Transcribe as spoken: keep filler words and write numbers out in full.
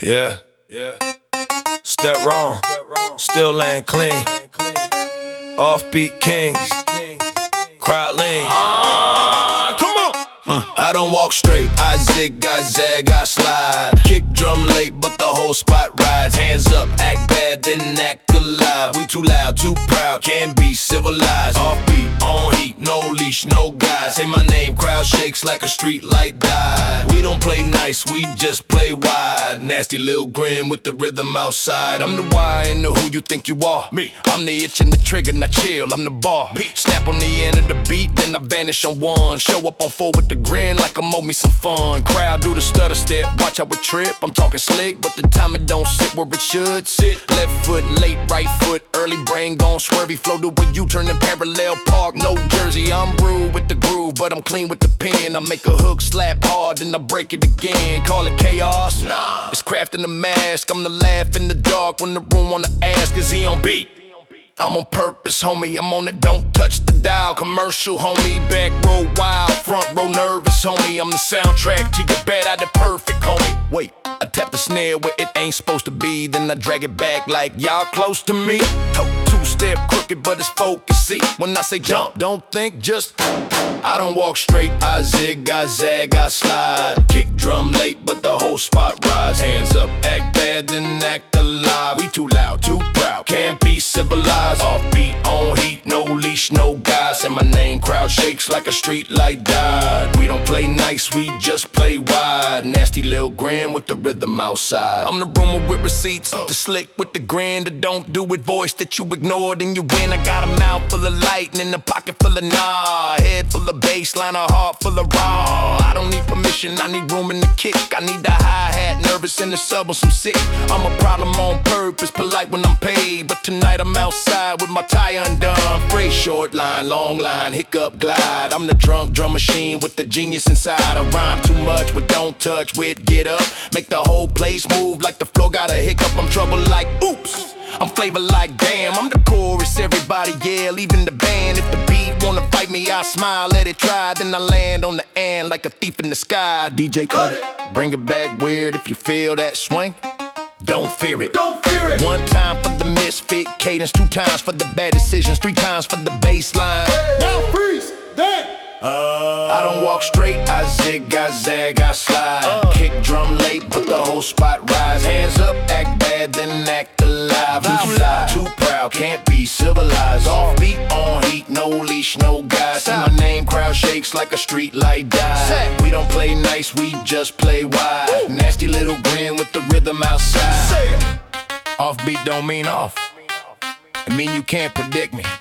Yeah, yeah. Step wrong, still laying clean. Offbeat kings, crowd lean. Ah, come on. Uh. I don't walk straight, I zig, I zag, I slide. Kick drum late, but the whole spot rides. Hands up, act bad, then act alive. We too loud, too proud, can't be civilized. Offbeat, on heat, no leash, no guys. Say my name, crowd shakes like a street light died. We don't play nice, we just play wide. Nasty little grin with the rhythm outside. I'm the why and the who you think you are. Me, I'm the itch and the trigger, now chill, I'm the bar. Snap on the end of the beat, then I vanish on one. Show up on four with the grin like I'm owe me some fun. Crowd do the stutter step, watch how we trip. I'm talking slick, but the time it don't sit where it should sit. Left foot late, right foot early, brain gon' swervy. Flow to a U-turn in parallel park, no jersey. I'm rude with the groove, but I'm clean with the pen. I make a hook slap hard, then I break it again. Call it chaos? Nah, it's crafting the mask. I'm the laugh in the dark when the room wanna ask, is he on beat? I'm on purpose, homie, I'm on it, don't touch the dial. Commercial, homie, back row wild, front row nervous, homie. I'm the soundtrack to your bed, I the perfect, homie. Wait, I tap the snare where it ain't supposed to be, then I drag it back like y'all close to me. Two-step crooked, but it's focused, see. When I say jump, don't think, just I don't walk straight, I zig, I zag, I slide. Kick drum late, but the whole spot rides. Hands up, act bad, then act alive. We too loud, too proud, can't be civilized. Offbeat, on heat, no leash, no guys. And my name, crowd shakes like a street light died. We don't play nice, we just play wide. Nasty little grin with the rhythm outside. I'm the rumor with receipts, the slick with the grin, the don't do it voice that you ignore, then you win. I got a mouth full of lightning, a pocket full of nah, head full of baseline, a heart full of raw. I don't need permission, I need room in the kick. I need the hi-hat, nervous in the sub on some sick. I'm a problem on purpose, polite when I'm paid, but tonight I'm outside with my tie undone. Phrase short line, long line, hiccup glide. I'm the drunk drum machine with the genius inside. I rhyme too much, but don't touch with get up. Make the whole place move like the floor got a hiccup. I'm trouble like oops, I'm flavor like damn. I'm the chorus, everybody yell, even the band. If the beat wanna fight me, I smile, let it try. Then I land on the end like a thief in the sky. D J cut it, bring it back weird if you feel that swing. Don't fear it, don't fear it. One time for the misfit cadence, two times for the bad decisions, three times for the bass line. Now freeze that. Uh, I don't walk straight, I zig, I zag, I slide. Uh, Kick drum late, but the whole spot rise. Hands up, act bad, then act alive. We too loud, too proud, can't be civilized. Offbeat, on heat, no leash, no guys. Say my name, crowd shakes like a street light died. We don't play nice, we just play wide. Nasty little grin with the rhythm outside. Offbeat don't mean off, it mean you can't predict me.